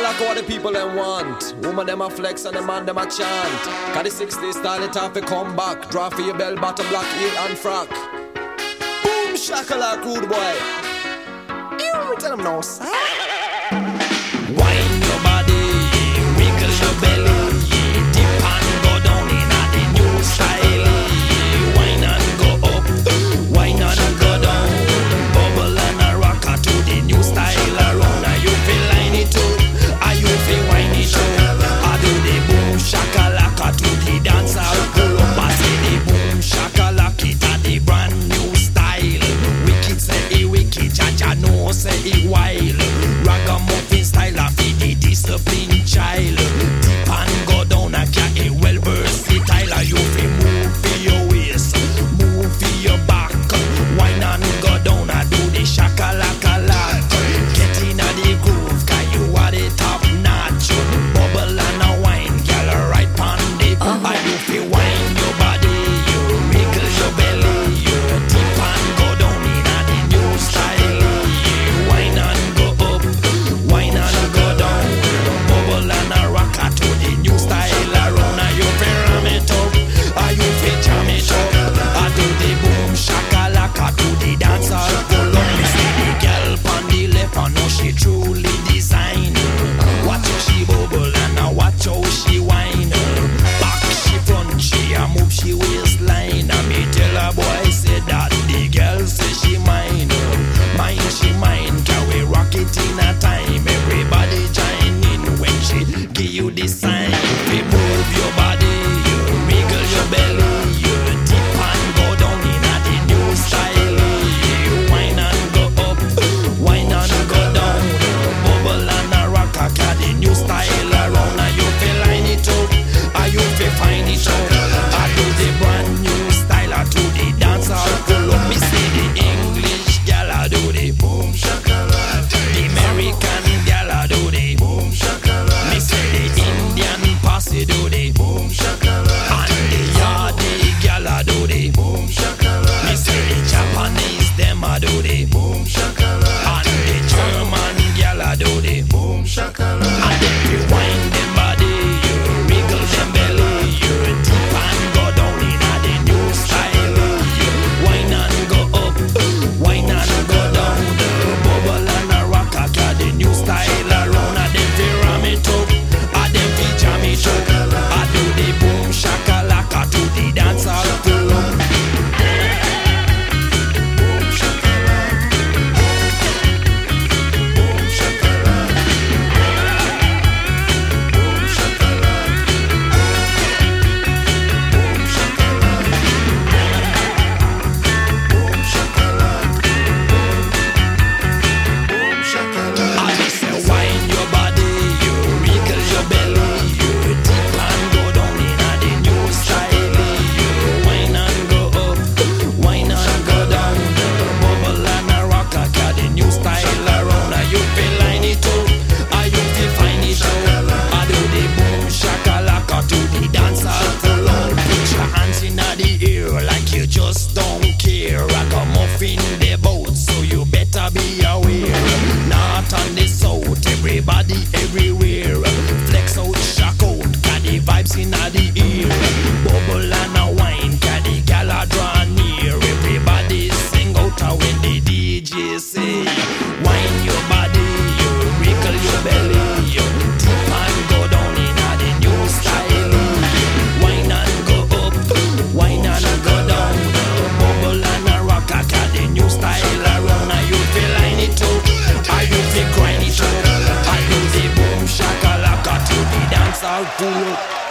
shakalaka what the people them want. Woman them a flex and the man them a chant. Cause the 60s style it off to come back. Draw for your bell bottom black heel and frock. Boom shakalaka rude boy. You tell them no sir. Wine your body, wiggle your belly, dip and go down in a the new style. Wine and go up, wine and go down, bubble and a rocker to the new style around. Are you feel line it up? Are you feel wine it up? I do the boom shakalaka to the dance hall pull up. I say the boom shakalaka it a the brand new style. Wicked say it wicked, Jaja no say it wild. Ragamuffin style of the disciplined child. Dip and go down a cat a well versatile. You feel move for your waist, move for your back. Wine and go down and do the shakalaka lock. Get in a the groove, cause you are the top notch. Bubble and a wine, girl right pon the. And you feel wine your body, you wiggle your belly, you dip and go down in a the new style. Wine and go up, wine and go down, bubble and a rocker to the new style around. Are you feel ram it up? Are you feel jam it up? I do the boom shakalaka to the dance hall pull up. Me see the girl on the left, I know she truly design. Watch how she bubble and I watch how she whine. Back she front, she a move she waistline. And me tell her boy say that the girl say she mine. Mine she mine, can we rock it in a time? Everybody join in when she give you the sign. You move your body, you wiggle your belly, you dip and go down in a the new style. You wine and go up, wine and go down, bubble and a rock a the new style around. Are you feel line it up? Are you feel find it up? I do the brand new style, I do the dance hall pull up. Me see the English gal I do the boom shakalaka. The American gal I do the boom shakalaka. Me see the Indian posse do the boom shakalaka. And the Yardi gal I do the boom shakalaka. Me see the Japanese them I do the boom shakalaka. And the German gal I do the boom shakalaka. And then you wind them body, you wiggle them belly, you dip and go down in a the new style. You wine and go up, wine and go down, bubble and a rock a the new style around. And them fi ram it up, and them fi jam it up. I do the boom shakalaka to the dance hall pull up. Boom shakalaka, boom shakalaka, boom shakalaka, boom shakalaka, boom shakalaka, boom shakalaka. I just say wine your body, you wiggle your belly, you dip and go down in a the new style. You wine and go up, wine and go down, bubble and a rock a the new style around. Are you feel line it up? Are you feel find it up? I do the boom shakalaka to the dance hall full on. Put your hands in the air like you just don't care. Ragamuffin the boat, so you better be aware. North and the south, everybody everywhere. Flex out, shock out, got the vibes in the ear. Bubble and a wine, got the gala draw near. Everybody sing out when the DJ say, wine your body, you wiggle your belly, you dip and go down in a the new style. Wine and go up, wine and go down, bubble and a rock a the new style around. Are you feel line it up? Are you feel grind it up? Are you the boom shakalaka to the dance hall pull up?